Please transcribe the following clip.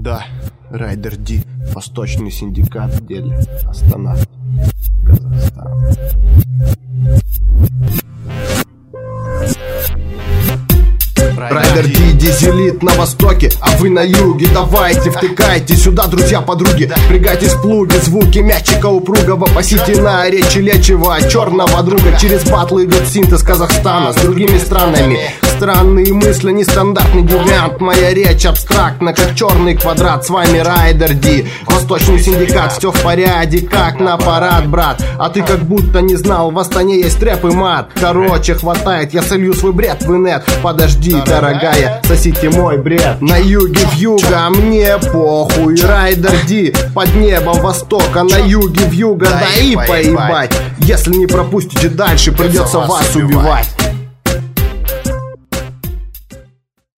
Да, Райдер Ди, Восточный синдикат в деле Астана, Казахстан. Райдер Ди, дизелит на востоке, а вы на юге. Давайте, втыкайте сюда, друзья, подруги. Впрягайтесь в плуги, звуки мячика упругого. Пасите на речи лечива черного друга. Через батл идет синтез Казахстана с другими странами. Странные мысли, нестандартный девиант. Моя речь абстрактна, как черный квадрат. С вами Райдер Ди, Восточный синдикат. Все в порядке, как на парад, брат. А ты как будто не знал, в Астане есть рэп и мат. Короче, хватает, я солью свой бред в инет. Подожди, дорогая, сосите мой бред. На юге вьюга, а мне похуй. Райдер Ди, под небом востока. На юге вьюга, да и поебать. Если не пропустите дальше, придется вас убивать.